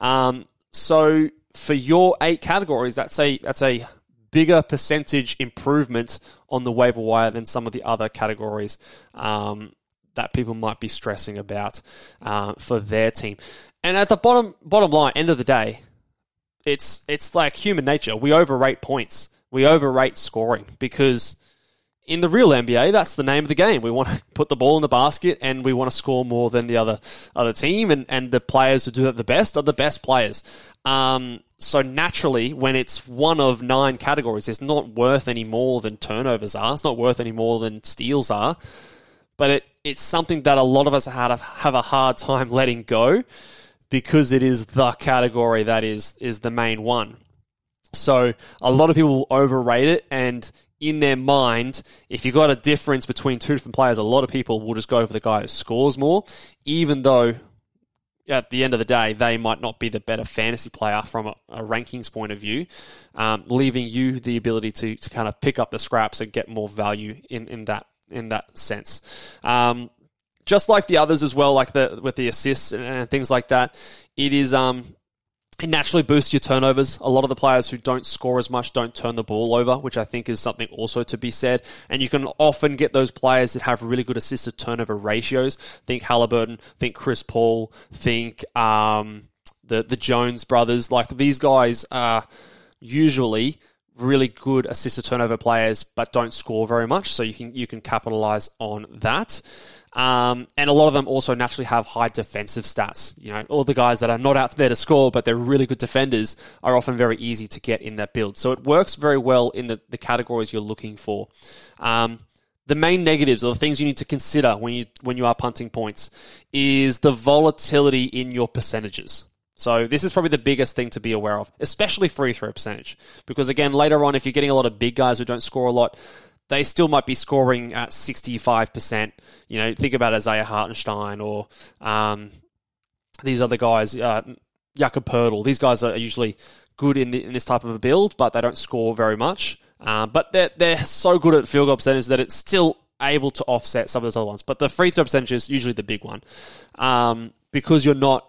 So for your 8 categories, that's a bigger percentage improvement on the waiver wire than some of the other categories that people might be stressing about for their team. And at the bottom line, end of the day, it's like human nature. We overrate points. We overrate scoring because in the real NBA, that's the name of the game. We want to put the ball in the basket and we want to score more than the other team, and the players who do that the best are the best players. So naturally, when it's one of 9 categories, it's not worth any more than turnovers are. It's not worth any more than steals are. But it's something that a lot of us have a hard time letting go because it is the category that is the main one. So a lot of people will overrate it, and in their mind, if you've got a difference between 2 different players, a lot of people will just go for the guy who scores more, even though at the end of the day, they might not be the better fantasy player from a rankings point of view, leaving you the ability to kind of pick up the scraps and get more value in that sense. Just like the others as well, like with the assists and things like that, it naturally boosts your turnovers. A lot of the players who don't score as much don't turn the ball over, which I think is something also to be said. And you can often get those players that have really good assist to turnover ratios. Think Haliburton, think Chris Paul, think the Jones brothers. Like these guys are usually really good assist to turnover players, but don't score very much. So you can capitalize on that. And a lot of them also naturally have high defensive stats. You know, all the guys that are not out there to score, but they're really good defenders are often very easy to get in that build. So it works very well in the categories you're looking for. The main negatives, or the things you need to consider when you are punting points, is the volatility in your percentages. So this is probably the biggest thing to be aware of, especially free throw percentage. Because again, later on, if you're getting a lot of big guys who don't score a lot, they still might be scoring at 65%. You know, think about Isaiah Hartenstein or these other guys, Jakob Poeltl. These guys are usually good in this type of a build, but they don't score very much. But they're so good at field goal percentage that it's still able to offset some of those other ones. But the free throw percentage is usually the big one because you're not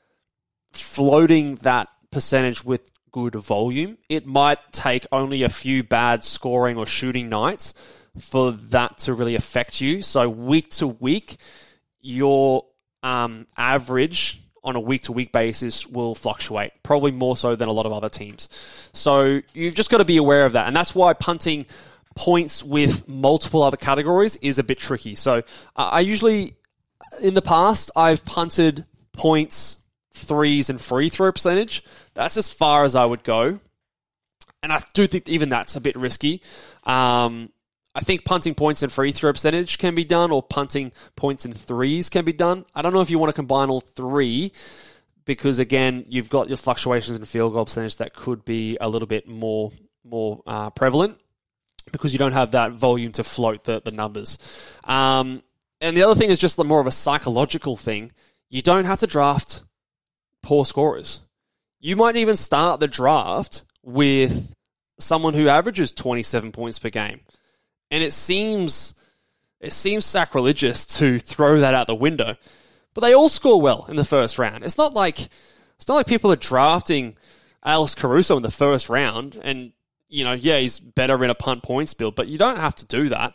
floating that percentage with good volume. It might take only a few bad scoring or shooting nights for that to really affect you. So week to week, your average on a week-to-week basis will fluctuate, probably more so than a lot of other teams. So you've just got to be aware of that. And that's why punting points with multiple other categories is a bit tricky. So I usually in the past, I've punted points, threes, and free throw percentage. That's as far as I would go. And I do think even that's a bit risky. I think punting points and free throw percentage can be done, or punting points and threes can be done. I don't know if you want to combine all three, because again, you've got your fluctuations in field goal percentage that could be a little bit more prevalent, because you don't have that volume to float the numbers. And the other thing is just more of a psychological thing. You don't have to draft poor scorers. You might even start the draft with someone who averages 27 points per game. And it seems sacrilegious to throw that out the window. But they all score well in the first round. It's not like people are drafting Alex Caruso in the first round and, he's better in a punt points build, but you don't have to do that.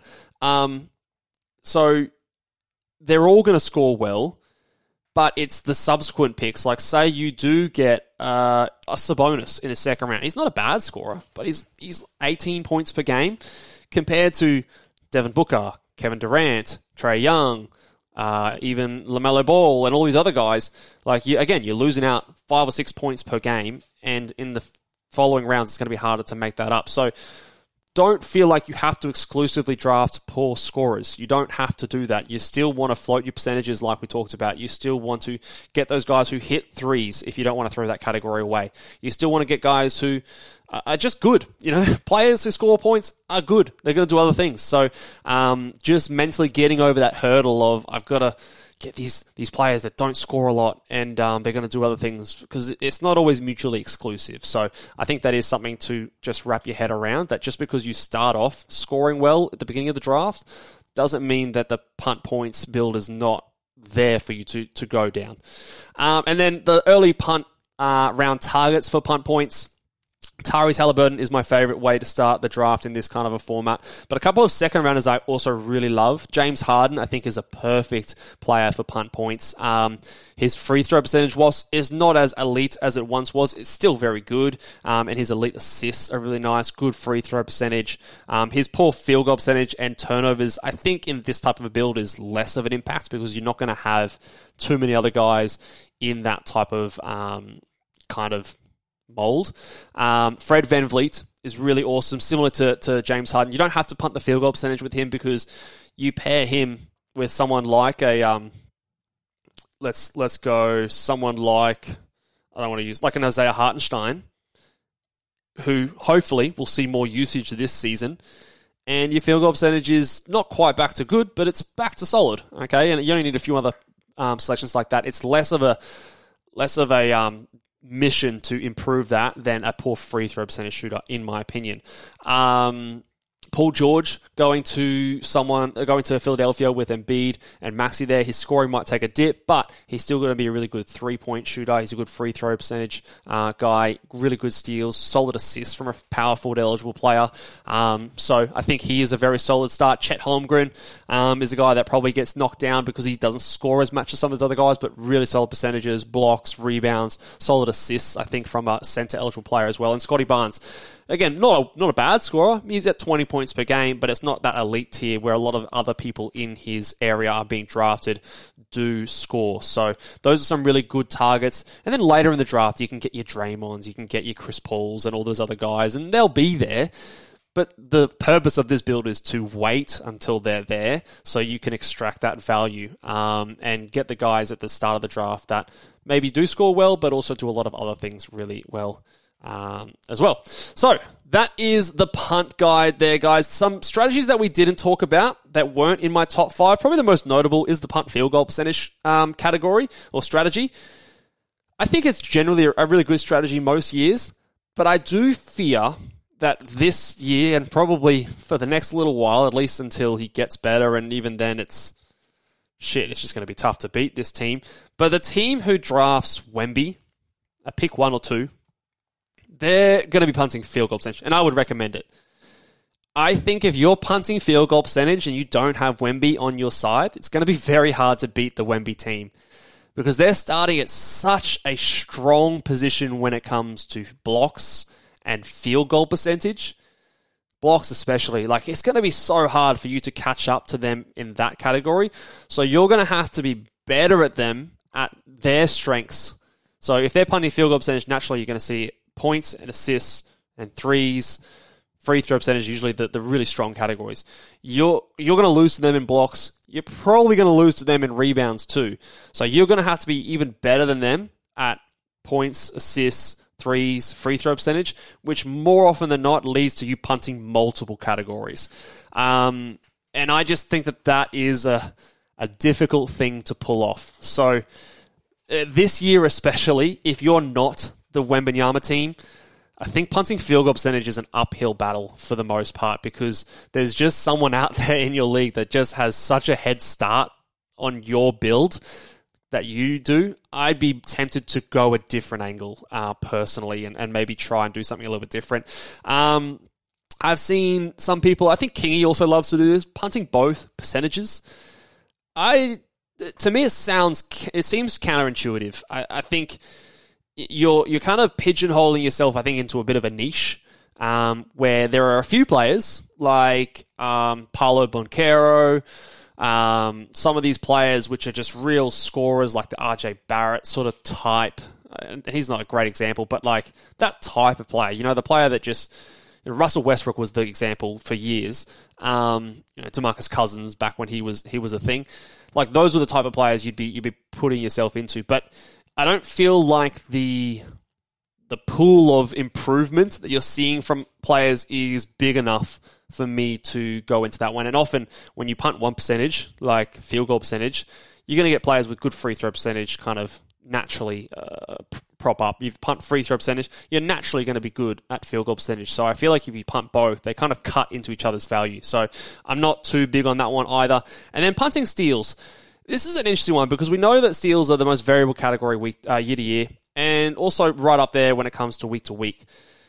So they're all going to score well, but it's the subsequent picks. Like, say you do get a Sabonis in the second round. He's not a bad scorer, but he's 18 points per game compared to Devin Booker, Kevin Durant, Trae Young, even LaMelo Ball, and all these other guys. Like, you're losing out 5 or 6 points per game, and in the following rounds, it's going to be harder to make that up. So don't feel like you have to exclusively draft poor scorers. You don't have to do that. You still want to float your percentages like we talked about. You still want to get those guys who hit threes if you don't want to throw that category away. You still want to get guys who are just good. Players who score points are good. They're going to do other things. So just mentally getting over that hurdle of, I've got to get these players that don't score a lot, and they're going to do other things, because it's not always mutually exclusive. So I think that is something to just wrap your head around, that just because you start off scoring well at the beginning of the draft doesn't mean that the punt points build is not there for you to go down. And then the early punt round targets for punt points. Tyrese Halliburton is my favorite way to start the draft in this kind of a format. But a couple of second rounders I also really love. James Harden, I think, is a perfect player for punt points. His free throw percentage is not as elite as it once was. It's still very good. And his elite assists are really nice. Good free throw percentage. His poor field goal percentage and turnovers, I think in this type of a build, is less of an impact, because you're not going to have too many other guys in that type of kind of mold. Fred VanVleet is really awesome, similar to James Harden. You don't have to punt the field goal percentage with him, because you pair him with someone like let's go someone like, I don't want to use, like an Isaiah Hartenstein, who hopefully will see more usage this season, and your field goal percentage is not quite back to good, but it's back to solid. Okay, and you only need a few other selections like that. It's less of a mission to improve that than a poor free throw percentage shooter, in my opinion. Paul George going to Philadelphia with Embiid and Maxey there. His scoring might take a dip, but he's still going to be a really good 3-point shooter. He's a good free throw percentage guy, really good steals, solid assists from a power forward eligible player. So I think he is a very solid start. Chet Holmgren is a guy that probably gets knocked down because he doesn't score as much as some of those other guys, but really solid percentages, blocks, rebounds, solid assists, I think, from a center eligible player as well. And Scotty Barnes, again, not a bad scorer. He's at 20 points per game, but it's not that elite tier where a lot of other people in his area are being drafted do score. So those are some really good targets. And then later in the draft, you can get your Draymonds, you can get your Chris Pauls and all those other guys, and they'll be there. But the purpose of this build is to wait until they're there so you can extract that value and get the guys at the start of the draft that maybe do score well, but also do a lot of other things really well as well. So that is the punt guide there, guys. Some strategies that we didn't talk about that weren't in my top 5. Probably the most notable is the punt field goal percentage category or strategy. I think it's generally a really good strategy most years, but I do fear that this year, and probably for the next little while, at least until he gets better, and even then it's just going to be tough to beat this team. But the team who drafts Wemby, a pick 1 or 2, they're going to be punting field goal percentage, and I would recommend it. I think if you're punting field goal percentage and you don't have Wemby on your side, it's going to be very hard to beat the Wemby team, because they're starting at such a strong position when it comes to blocks and field goal percentage. blocks especially, like it's going to be so hard for you to catch up to them in that category. So you're going to have to be better at them at their strengths. So if they're punting field goal percentage, naturally you're going to see points and assists and threes, free throw percentage, usually the really strong categories. You're going to lose to them in blocks. You're probably going to lose to them in rebounds too. So you're going to have to be even better than them at points, assists, threes, free throw percentage, which more often than not leads to you punting multiple categories. And I just think that is a difficult thing to pull off. So this year especially, if you're not the Wembanyama team, I think punting field goal percentage is an uphill battle for the most part because there's just someone out there in your league that just has such a head start on your build that you do. I'd be tempted to go a different angle personally and maybe try and do something a little bit different. I've seen some people, I think Kingy also loves to do this, punting both percentages. To me, it seems counterintuitive. I think you're kind of pigeonholing yourself, I think, into a bit of a niche where there are a few players like Paolo Banchero, some of these players which are just real scorers like the RJ Barrett sort of type. And he's not a great example, but like that type of player, the player that just... Russell Westbrook was the example for years. DeMarcus Cousins back when he was a thing. Like those were the type of players you'd be putting yourself into. But I don't feel like the pool of improvement that you're seeing from players is big enough for me to go into that one. And often when you punt one percentage, like field goal percentage, you're going to get players with good free throw percentage kind of naturally prop up. You've punt free throw percentage, you're naturally going to be good at field goal percentage. So I feel like if you punt both, they kind of cut into each other's value. So I'm not too big on that one either. And then punting steals. This is an interesting one because we know that steals are the most variable category year to year, and also right up there when it comes to week.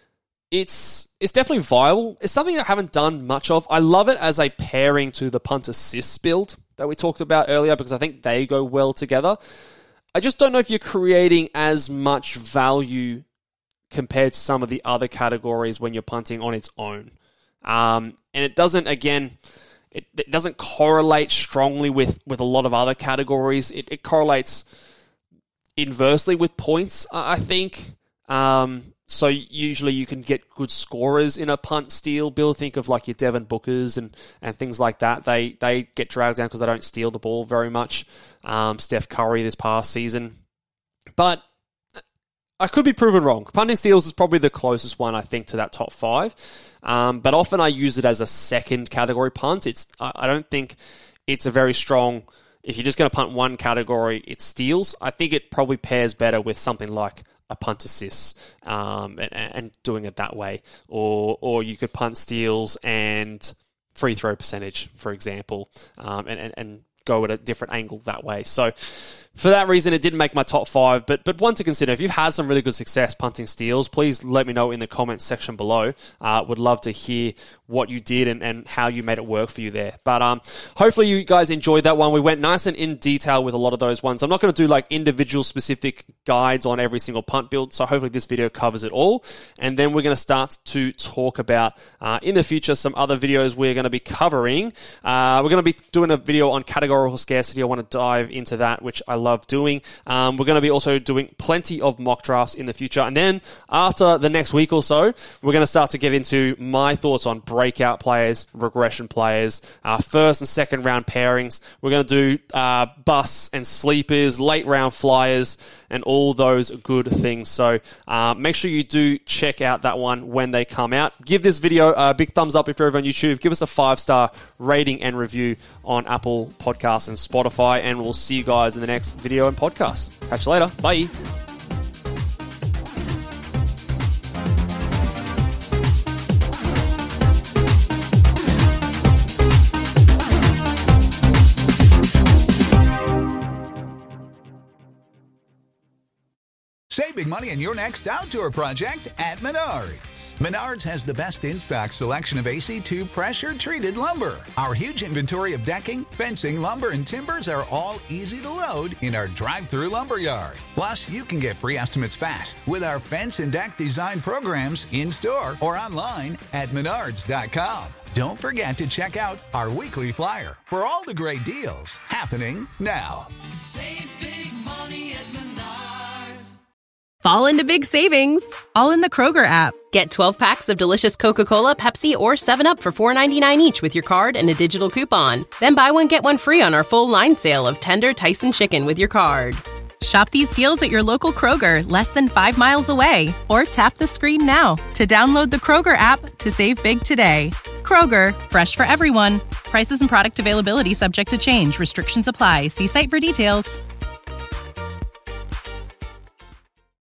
It's definitely viable. It's something I haven't done much of. I love it as a pairing to the punt assist build that we talked about earlier because I think they go well together. I just don't know if you're creating as much value compared to some of the other categories when you're punting on its own. And it doesn't, again, it doesn't correlate strongly with a lot of other categories. It correlates inversely with points, I think. So usually you can get good scorers in a punt steal build. Think of like your Devin Bookers and things like that. They get dragged down because they don't steal the ball very much. Steph Curry this past season. But I could be proven wrong. Punting steals is probably the closest one, I think, to that top 5. But often I use it as a second category punt. I don't think it's a very strong... If you're just going to punt one category, it's steals. I think it probably pairs better with something like a punt assist and doing it that way. Or you could punt steals and free throw percentage, for example, and go at a different angle that way. So for that reason, it didn't make my top 5, but one to consider. If you've had some really good success punting steals, please let me know in the comments section below. Would love to hear what you did and how you made it work for you there. But hopefully you guys enjoyed that one. We went nice and in detail with a lot of those ones. I'm not going to do like individual specific guides on every single punt build, so hopefully this video covers it all. And then we're going to start to talk about, in the future, some other videos we're going to be covering. We're going to be doing a video on categorical scarcity. I want to dive into that, which I love doing. We're going to be also doing plenty of mock drafts in the future. And then after the next week or so, we're going to start to get into my thoughts on breakout players, regression players, first and second round pairings. We're going to do busts and sleepers, late round flyers, and all those good things. So make sure you do check out that one when they come out. Give this video a big thumbs up if you're over on YouTube. Give us a 5-star rating and review on Apple Podcasts and Spotify, and we'll see you guys in the next video and podcast. Catch you later. Bye. Save big money on your next outdoor project at Menards. Menards has the best in-stock selection of AC2 pressure-treated lumber. Our huge inventory of decking, fencing, lumber, and timbers are all easy to load in our drive-through lumber yard. Plus, you can get free estimates fast with our fence and deck design programs in-store or online at Menards.com. Don't forget to check out our weekly flyer for all the great deals happening now. Save big money at Menards. Fall into big savings, all in the Kroger app. Get 12 packs of delicious Coca-Cola, Pepsi, or 7-Up for $4.99 each with your card and a digital coupon. Then buy one, get one free on our full line sale of tender Tyson chicken with your card. Shop these deals at your local Kroger, less than 5 miles away. Or tap the screen now to download the Kroger app to save big today. Kroger, fresh for everyone. Prices and product availability subject to change. Restrictions apply. See site for details.